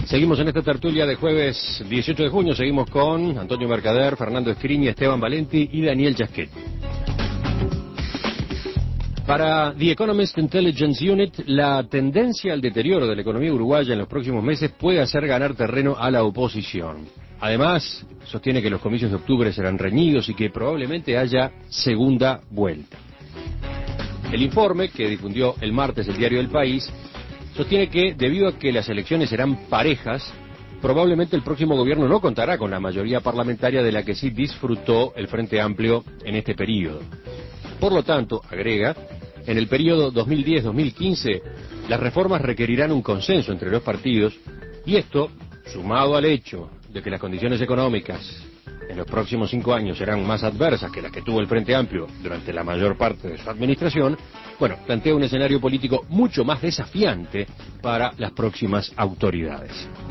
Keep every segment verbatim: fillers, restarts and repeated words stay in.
Seguimos en esta tertulia de jueves dieciocho de junio, seguimos con Antonio Mercader, Fernando Escriñi, Esteban Valenti y Daniel Giaschetti. Para The Economist Intelligence Unit, la tendencia al deterioro de la economía uruguaya en los próximos meses puede hacer ganar terreno a la oposición. Además, sostiene que los comicios de octubre serán reñidos y que probablemente haya segunda vuelta. El informe, que difundió el martes el diario El País, sostiene que, debido a que las elecciones serán parejas, probablemente el próximo gobierno no contará con la mayoría parlamentaria de la que sí disfrutó el Frente Amplio en este periodo. Por lo tanto, agrega, en el periodo dos mil diez a dos mil quince, las reformas requerirán un consenso entre los partidos, y esto, sumado al hecho de que las condiciones económicas en los próximos cinco años serán más adversas que las que tuvo el Frente Amplio durante la mayor parte de su administración, bueno, plantea un escenario político mucho más desafiante para las próximas autoridades.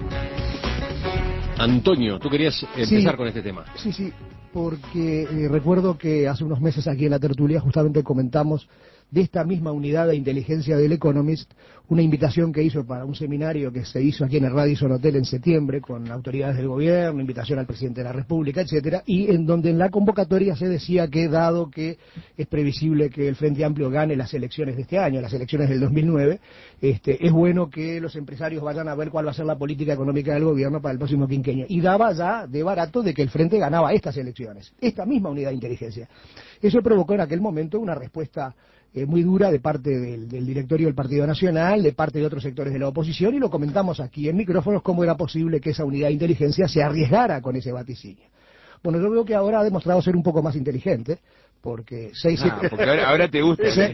Antonio, tú querías empezar sí, con este tema. Sí, sí, porque eh, recuerdo que hace unos meses aquí en la tertulia justamente comentamos de esta misma unidad de inteligencia del Economist, una invitación que hizo para un seminario que se hizo aquí en el Radisson Hotel en septiembre con autoridades del gobierno, invitación al presidente de la República, etcétera, y en donde en la convocatoria se decía que dado que es previsible que el Frente Amplio gane las elecciones de este año, las elecciones del dos mil nueve, este, es bueno que los empresarios vayan a ver cuál va a ser la política económica del gobierno para el próximo quinquenio. Y daba ya de barato de que el Frente ganaba estas elecciones, esta misma unidad de inteligencia. Eso provocó en aquel momento una respuesta Eh, muy dura de parte del, del directorio del Partido Nacional, de parte de otros sectores de la oposición, y lo comentamos aquí en micrófonos cómo era posible que esa unidad de inteligencia se arriesgara con ese vaticinio. Bueno, yo creo que ahora ha demostrado ser un poco más inteligente, porque seis, siete... Ah, porque ahora, ahora te gusta. seis,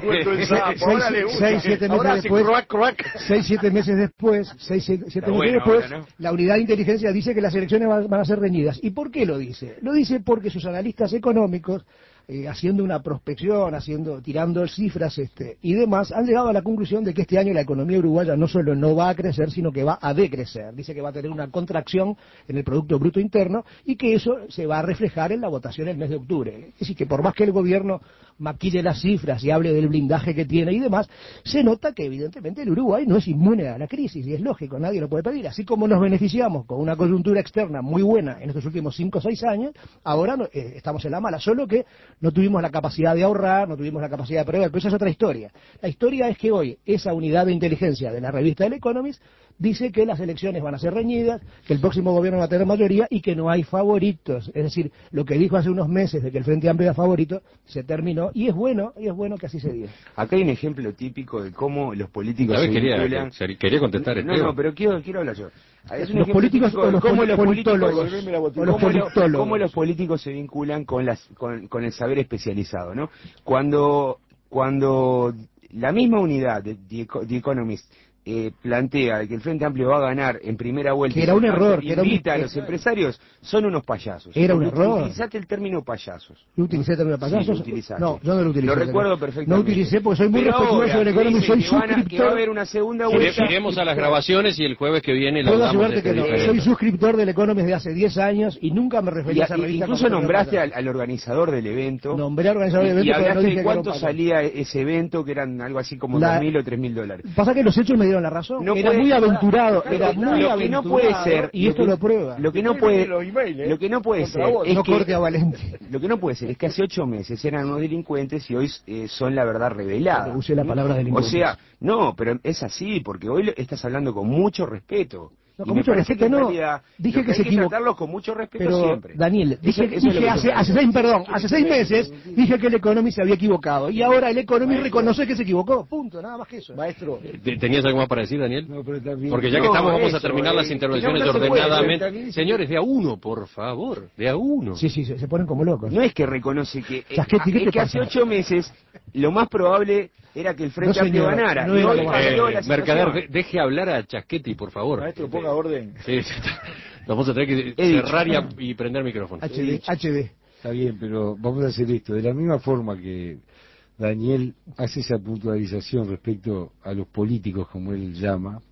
seis, siete meses después, seis, siete meses después, seis, siete, siete meses bueno, después, ahora, ¿no? La unidad de inteligencia dice que las elecciones van, van a ser reñidas. ¿Y por qué lo dice? Lo dice porque sus analistas económicos, Eh, haciendo una prospección, haciendo, tirando cifras este, y demás, han llegado a la conclusión de que este año la economía uruguaya no solo no va a crecer, sino que va a decrecer. Dice que va a tener una contracción en el Producto Bruto Interno y que eso se va a reflejar en la votación el mes de octubre. Es decir, que por más que el gobierno maquille las cifras y hable del blindaje que tiene y demás, se nota que evidentemente el Uruguay no es inmune a la crisis, y es lógico, nadie lo puede pedir. Así como nos beneficiamos con una coyuntura externa muy buena en estos últimos cinco o seis años, ahora no, eh, estamos en la mala, solo que no tuvimos la capacidad de ahorrar, no tuvimos la capacidad de prever, pero esa es otra historia. La historia es que hoy esa unidad de inteligencia de la revista El Economist dice que las elecciones van a ser reñidas, que el próximo gobierno va a tener mayoría y que no hay favoritos. Es decir, lo que dijo hace unos meses de que el Frente Amplio era favorito, se terminó, y es bueno, y es bueno que así se diga. Acá hay un ejemplo típico de cómo los políticos se quería, vinculan... quería contestar No, Esteban. no, pero quiero, quiero hablar yo. Es un los políticos o los, cómo los politólogos, políticos, o los cómo, lo, politólogos. cómo los políticos se vinculan con las con, con el saber especializado, ¿no? Cuando cuando la misma unidad de The Economist eh, plantea que el Frente Amplio va a ganar en primera vuelta, que era un error, que era un... invita a los empresarios, son unos payasos. Era un error. Utilizaste el término payasos. ¿Yo utilicé el término payasos? Sí, no, yo no lo utilicé. Lo recuerdo perfectamente. No utilicé porque soy muy Pero respetuoso del Economist, soy que van a, suscriptor. que va a haber una segunda vuelta. Iremos a las grabaciones y el jueves que viene la Puedo hablamos asegurarte de que este no. Soy suscriptor del Economist de hace diez años y nunca me referí y, a esa revista. Incluso nombraste al, al organizador del evento. Nombré al organizador del evento. Y hablaste no de cuánto salía ese evento, que eran algo así como la... dos mil o tres mil dólares. Pasa que los hechos me dieron la razón. No era puede... muy aventurado. Era muy lo aventurado. que no puede ser, y esto lo, que, lo prueba. Lo que no puede, lo que no puede ser es no que, corte a Valente. Lo que no puede ser es que hace ocho meses eran unos delincuentes y hoy eh, son la verdad revelada. Usé la palabra delincuentes. O sea, no, pero es así, porque hoy estás hablando con mucho respeto. No, con mucho respeto no, dije que, que se equivocó. tratarlos con mucho respeto pero, siempre. Daniel, dije, eso, eso dije hace, hace seis, perdón, hace seis meses dije que el Economist se había equivocado y ahora el Economist Maestro. reconoce que se equivocó, punto, nada más que eso. Maestro. ¿Tenías algo más para decir, Daniel? No, pero también... Porque ya que no, estamos, vamos eso, a terminar eh, las intervenciones no, no ordenadamente. puede, Señores, de a uno, por favor, de a uno. Sí, sí, se, se ponen como locos. No es que reconoce que, eh, Chasquetti, es que hace ocho meses lo más probable era que el Frente no, Amplio ganara. No y hoy cambió eh, la Mercader, de, deje hablar a Chasquetti, por favor. Maestro, ponga orden. Sí, sí, vamos a tener que He cerrar y, a, y prender micrófono. H D, H D. Está bien, pero vamos a hacer esto. De la misma forma que Daniel hace esa puntualización respecto a los políticos, como él llama,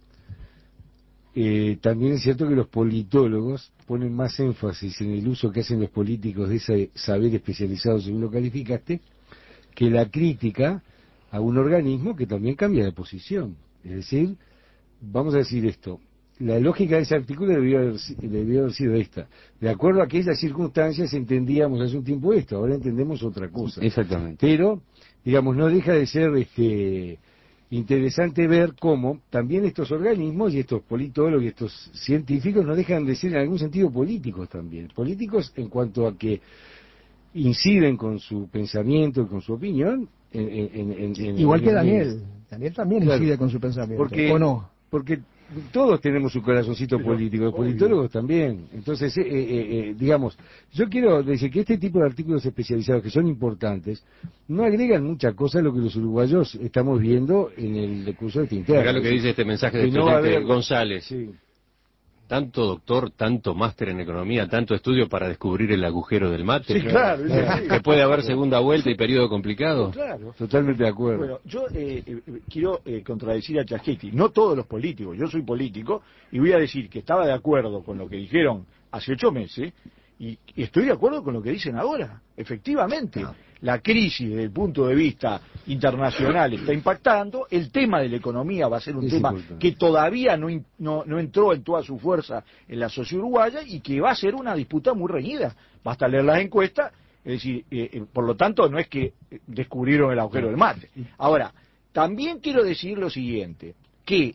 eh, también es cierto que los politólogos ponen más énfasis en el uso que hacen los políticos de ese saber especializado, según lo calificaste, que la crítica a un organismo que también cambia de posición. Es decir, vamos a decir esto, la lógica de ese artículo debió haber, debió haber sido esta. De acuerdo a aquellas circunstancias entendíamos hace un tiempo esto, ahora entendemos otra cosa. Exactamente. Pero, digamos, no deja de ser este interesante ver cómo también estos organismos y estos politólogos y estos científicos no dejan de ser en algún sentido políticos también. Políticos en cuanto a que inciden con su pensamiento y con su opinión. En, en, en, en, Igual en, que en, Daniel. Daniel también claro, incide con su pensamiento. Porque, ¿O no? Porque todos tenemos un corazoncito Pero, político, los obvio. politólogos también. Entonces, eh, eh, eh, digamos, yo quiero decir que este tipo de artículos especializados que son importantes, no agregan mucha cosa a lo que los uruguayos estamos viendo en el curso de Tinter. Mirá lo que dice este mensaje de Que no va a estudiante haber- González. Sí. Tanto doctor, tanto máster en economía, tanto estudio para descubrir el agujero del mate. Sí, claro, eso sí. ¿Que puede haber segunda vuelta y periodo complicado? Claro. Totalmente de acuerdo. Bueno, yo eh, eh, quiero eh, contradecir a Chasquetti. No todos los políticos, yo soy político y voy a decir que estaba de acuerdo con lo que dijeron hace ocho meses y, y estoy de acuerdo con lo que dicen ahora. Efectivamente, la crisis desde el punto de vista internacional está impactando, el tema de la economía va a ser un Es tema importante. que todavía no, in- no, no entró en toda su fuerza en la sociedad uruguaya y que va a ser una disputa muy reñida. Basta leer las encuestas. Es decir, eh, eh, por lo tanto, no es que eh, descubrieron el agujero del mate. Ahora, también quiero decir lo siguiente, que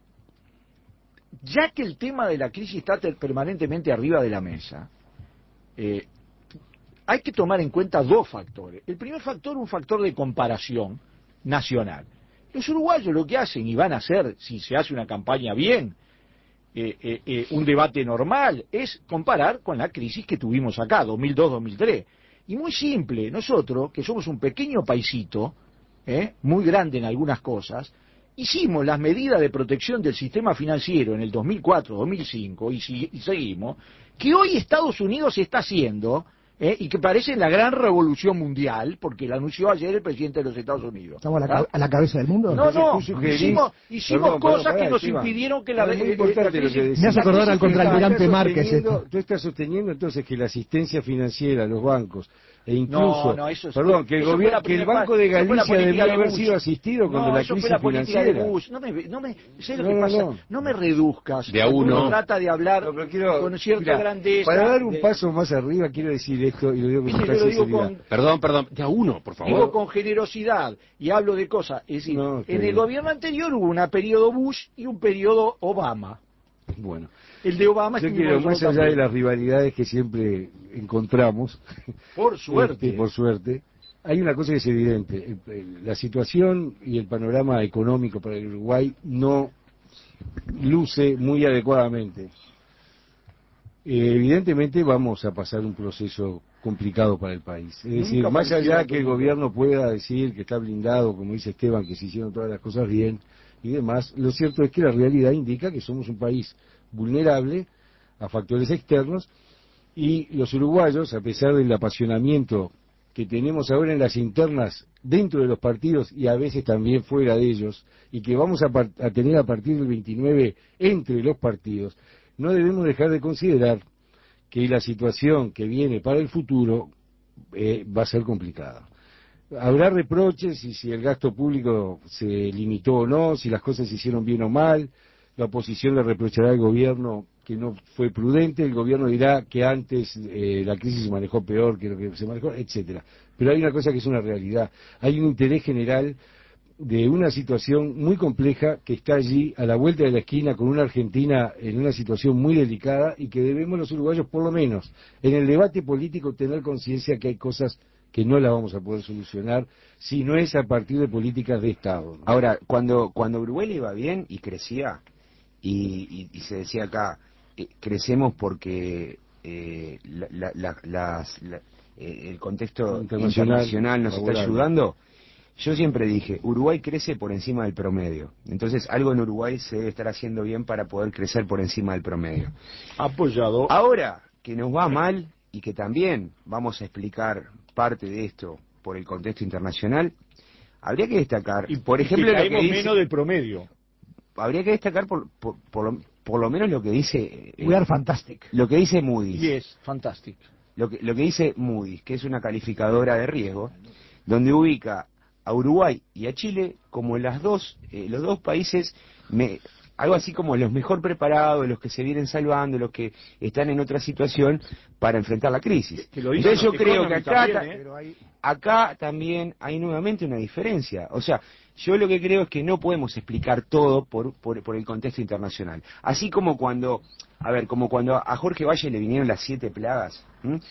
ya que el tema de la crisis está ter- permanentemente arriba de la mesa, eh, hay que tomar en cuenta dos factores. El primer factor, un factor de comparación nacional. Los uruguayos lo que hacen, y van a hacer, si se hace una campaña bien, eh, eh, eh, un debate normal, es comparar con la crisis que tuvimos acá, dos mil dos dos mil tres. Y muy simple, nosotros, que somos un pequeño paisito, ¿eh? muy grande en algunas cosas, hicimos las medidas de protección del sistema financiero en el dos mil cuatro dos mil cinco y, si- y seguimos, que hoy Estados Unidos está haciendo, ¿eh? y que parece la gran revolución mundial, porque la anunció ayer el presidente de los Estados Unidos. ¿Estamos a la, ¿Ah? ca- a la cabeza del mundo? No, no, Tú sugerís- hicimos, hicimos Perdón, cosas perdón, que pará, nos Esteban. impidieron que la... No, es muy eh, eh, importante la lo que crisis- decís. Me hace la acordar crisis al que- contraalmirante Estás Márquez sosteniendo- esto. Tú estás sosteniendo entonces que la asistencia financiera, los bancos, e incluso, No, no, eso es- perdón, que el, eso fue gobierno, la que el primera Banco de pa- eso fue la Galicia política debió de haber Bush. sido asistido cuando No, la eso crisis fue la política de financiera. Bush. No me, no me, ¿sabes lo No, que no, pasa? no. No me reduzcas. De a Cuando uno. trata de hablar No, pero quiero- con cierta mira, grandeza. Para dar un de- paso más arriba, quiero decir esto, y lo digo con Viste, total yo lo digo sinceridad. con, Perdón, perdón, de a uno, por favor. digo con generosidad y hablo de cosas. Es decir, No, está en el bien. gobierno anterior hubo un periodo Bush y un periodo Obama. Bueno, El de Obama yo estuvimos quiero, más nosotros allá de también. las rivalidades que siempre encontramos, Por suerte. este, por suerte, hay una cosa que es evidente, el- el- la situación y el panorama económico para el Uruguay no luce muy adecuadamente. Eh, evidentemente vamos a pasar un proceso complicado para el país. Es decir, Nunca más pareció allá que el nunca. gobierno pueda decir que está blindado, como dice Esteban, que se hicieron todas las cosas bien y demás, lo cierto es que la realidad indica que somos un país vulnerable a factores externos y los uruguayos, a pesar del apasionamiento que tenemos ahora en las internas dentro de los partidos y a veces también fuera de ellos, y que vamos a, par- a tener a partir del veintinueve entre los partidos, no debemos dejar de considerar que la situación que viene para el futuro eh, va a ser complicada. Habrá reproches y si el gasto público se limitó o no, si las cosas se hicieron bien o mal, la oposición le reprochará al gobierno que no fue prudente, el gobierno dirá que antes eh, la crisis se manejó peor que lo que se manejó, etcétera. Pero hay una cosa que es una realidad, hay un interés general de una situación muy compleja que está allí a la vuelta de la esquina con una Argentina en una situación muy delicada y que debemos los uruguayos por lo menos en el debate político tener conciencia que hay cosas que no las vamos a poder solucionar si no es a partir de políticas de Estado, ¿no? Ahora, cuando, cuando Uruguay le iba bien y crecía, y, y, y se decía acá, eh, crecemos porque eh, la, la, la, las, la, eh, el contexto Internacional, internacional, nos favorable. está ayudando, yo siempre dije, Uruguay crece por encima del promedio. Entonces, algo en Uruguay se debe estar haciendo bien para poder crecer por encima del promedio. Apoyado. Ahora que nos va mal y que también vamos a explicar parte de esto por el contexto internacional, habría que destacar, Y por ejemplo, que lo que caemos dice, menos del promedio. habría que destacar por, por, por, lo, por lo menos lo que dice eh, We are fantastic. lo que dice Moody's, Yes, fantastic. lo que lo que dice Moody's, que es una calificadora de riesgo, donde ubica a Uruguay y a Chile como las dos eh, los dos países me, algo así como los mejor preparados, los que se vienen salvando, los que están en otra situación para enfrentar la crisis. Que lo Entonces yo los creo que acá, también, ¿eh? acá también hay nuevamente una diferencia. O sea, yo lo que creo es que no podemos explicar todo por, por, por el contexto internacional. Así como cuando, a ver, como cuando a Jorge Valle le vinieron las siete plagas,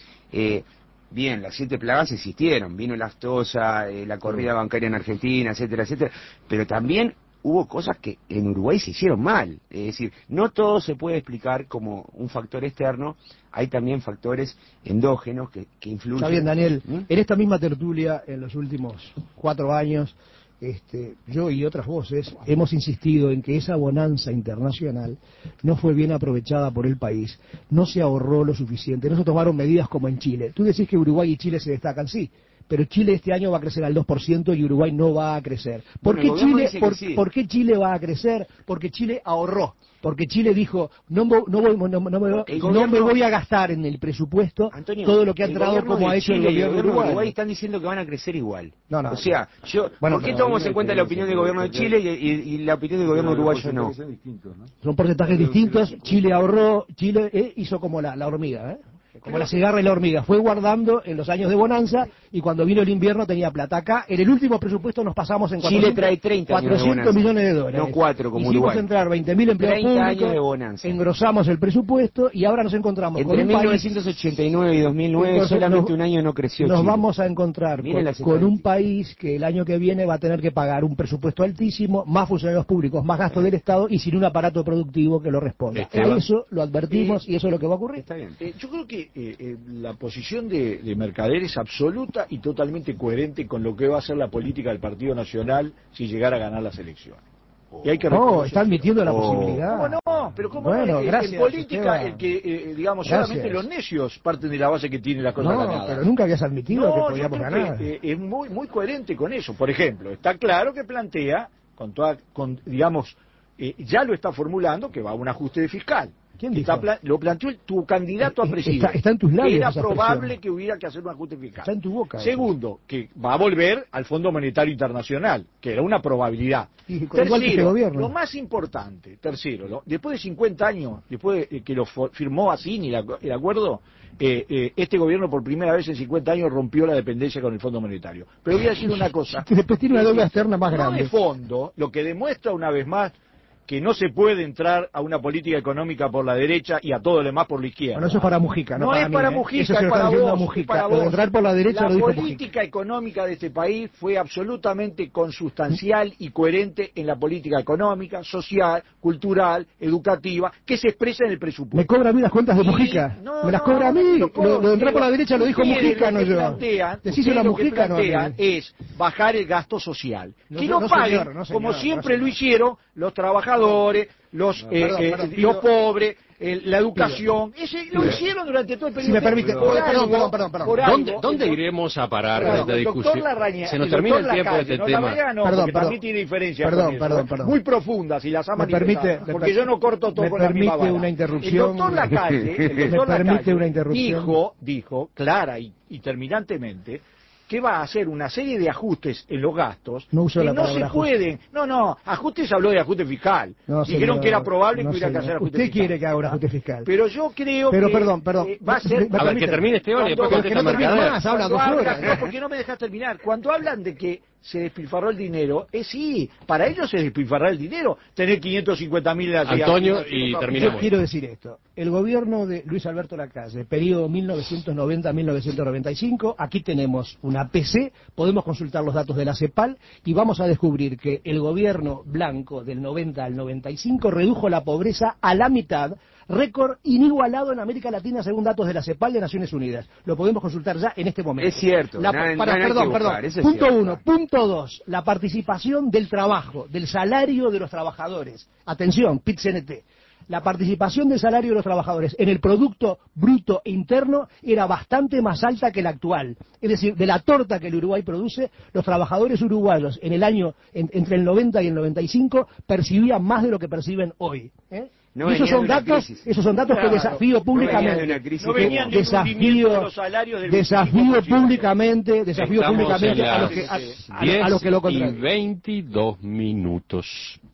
eh, bien, las siete plagas existieron, vino la aftosa, eh, la corrida bancaria en Argentina, etcétera, etcétera, pero también hubo cosas que en Uruguay se hicieron mal. Es decir, no todo se puede explicar como un factor externo, hay también factores endógenos que, que influyen. Está bien, Daniel. ¿Mm? En esta misma tertulia, en los últimos cuatro años, este, yo y otras voces hemos insistido en que esa bonanza internacional no fue bien aprovechada por el país, no se ahorró lo suficiente, no se tomaron medidas como en Chile. Tú decís que Uruguay y Chile se destacan, sí, pero Chile este año va a crecer al dos por ciento y Uruguay no va a crecer. ¿Por, Bueno, qué, Chile, por, sí. ¿por qué Chile va a crecer? Porque Chile ahorró. Porque Chile dijo, no, no, no, voy, no, no, me, no gobierno, me voy a gastar en el presupuesto Antonio, todo lo que ha entrado como ha hecho Chile, el gobierno de Uruguay. Uruguay están diciendo que van a crecer igual. No, no, o sea, yo, bueno, ¿por qué pero tomamos en cuenta la opinión del gobierno de Chile y, y, y la opinión del gobierno uruguayo no? Son distintos, ¿no? Son porcentajes distintos. Chile ahorró, Chile eh, hizo como la, la hormiga, ¿eh? Como la cigarra y la hormiga, fue guardando en los años de bonanza y cuando vino el invierno tenía plata. Acá, en el último presupuesto nos pasamos en Chile trae treinta cuatrocientos millones de dólares. No cuatro como Hicimos Uruguay. entrar veinte mil empleados treinta públicos, años de bonanza. engrosamos el presupuesto y ahora nos encontramos Entre con un mil país... novecientos ochenta y nueve y dos mil nueve Entonces, solamente nos, un año no creció Nos Chile. vamos a encontrar Miren con, las con un estadísticas. país que el año que viene va a tener que pagar un presupuesto altísimo, más funcionarios públicos, más gasto del Estado y sin un aparato productivo que lo responda. Esteban. Eso lo advertimos y eso es lo que va a ocurrir. Está bien. Eh, yo creo que eh, eh, la posición de, de Mercader es absoluta y totalmente coherente con lo que va a ser la política del Partido Nacional si llegara a ganar las elecciones. Y hay que No, reconocer- está admitiendo la Oh. posibilidad. ¿Cómo no? Pero ¿cómo Bueno, no? En- gracias, en política, Esteban. el que, eh, digamos, Gracias. solamente los necios parten de la base que tiene las cosas No, ganadas. pero nunca habías admitido No, que yo podíamos creo ganar. que, eh, es muy muy coherente con eso. Por ejemplo, está claro que plantea, con toda, con, digamos, eh, ya lo está formulando, que va a un ajuste fiscal. ¿Quién Está dijo? pla- lo planteó el- tu candidato a Está- presidente. está en tus labios que era esa probable expresión. que hubiera que hacer un ajuste fiscal. Está en tu boca. Segundo, que va a volver al Fondo Monetario Internacional, que era una probabilidad. Y igual que este Tercero, gobierno. lo más importante, tercero, ¿no? Después de cincuenta años, después de que lo fo- firmó Assini el, acu- el acuerdo, eh, eh, este gobierno por primera vez en cincuenta años rompió la dependencia con el Fondo Monetario. Pero voy a decir una cosa. Después tiene una deuda externa más No grande. de fondo, lo que demuestra una vez más que no se puede entrar a una política económica por la derecha y a todo lo demás por la izquierda. Bueno, eso es para Mujica, no, No para es mí, para ¿eh? Mujica, Eso se es lo para está diciendo a vos, Mujica. es para Lo de vos. entrar por la derecha La lo dijo Mujica. política económica de este país fue absolutamente consustancial y coherente en la política económica, social, cultural, educativa, que se expresa en el presupuesto. Me cobra a mí las cuentas de Y- Mujica. no, me las no, cobra a no, mí. no Lo, lo de entrar por la digo, derecha lo dijo ustedes Mujica, lo no que yo. plantean, Decíselo a ustedes lo que Mujica, no a mí. plantean es bajar el gasto social. No, que no, lo no, paguen, señor, no, señor, como no, siempre señor. lo hicieron los trabajadores, los, No, eh, perdón, eh, perdón, los pido- pobres, eh, la educación. Ese lo hicieron durante todo el periodo. Si me permite, Por perdón, algo- perdón, perdón, perdón. por ¿Dónde, algo, dónde el- iremos a parar Perdón, con esta el doctor discusión? Larrañaga- Se nos el termina el doctor tiempo de Lacalle, este no, tema. Larrañaga no, Perdón, porque para perdón. mí tiene diferencia Perdón, con eso, perdón, ¿eh? perdón. Muy profundas y las ha Me manifestado, permite- me porque per- yo no corto todo me con la misma permite vara. una interrupción. El doctor Lacalle, el Me doctor permite Lacalle una interrupción. dijo, dijo clara y, y terminantemente que va a hacer una serie de ajustes en los gastos No usó que la no se palabra ajuste. pueden. No, no, ajustes habló de ajuste fiscal. No, Dijeron señor, que era probable no, que hubiera que señor. hacer ajuste Usted fiscal. quiere que haga un ajuste fiscal. Pero yo creo Pero, que perdón, perdón. eh, va a ser... Me- me A ver, que permite. termine Esteban y después Cuando- contesta que no termine Mercader. más, habla Cuando dos hablan- horas. no, porque no me dejas terminar. Cuando hablan de que se despilfarró el dinero, es sí, para ellos se despilfarró el dinero, tener quinientos cincuenta mil en la Antonio, y Yo terminamos. quiero decir esto. El gobierno de Luis Alberto Lacalle, periodo mil novecientos noventa a mil novecientos noventa y cinco, aquí tenemos una P C, podemos consultar los datos de la CEPAL y vamos a descubrir que el gobierno blanco del noventa al noventa y cinco redujo la pobreza a la mitad, récord inigualado en América Latina según datos de la CEPAL de Naciones Unidas. Lo podemos consultar ya en este momento. Es cierto, La, nada- para- nada hay perdón, que perdón. buscar, eso es Punto cierto. uno. Punto dos. La participación del trabajo, del salario de los trabajadores. Atención, P I T C N T. La participación del salario de los trabajadores en el Producto Bruto Interno era bastante más alta que la actual. Es decir, de la torta que el Uruguay produce, los trabajadores uruguayos en el año, en- entre el noventa y el noventa y cinco, percibían más de lo que perciben hoy. ¿eh? No Y esos venían son de una datos, crisis. esos son datos Claro. que desafío No venían públicamente. de una crisis. No venían de un desafío, hundimiento de los salarios del desafío veinticinco por ciento. públicamente, desafío Estamos públicamente en a los las que, a, a- a los que lo diez y contrarian. veintidós minutos.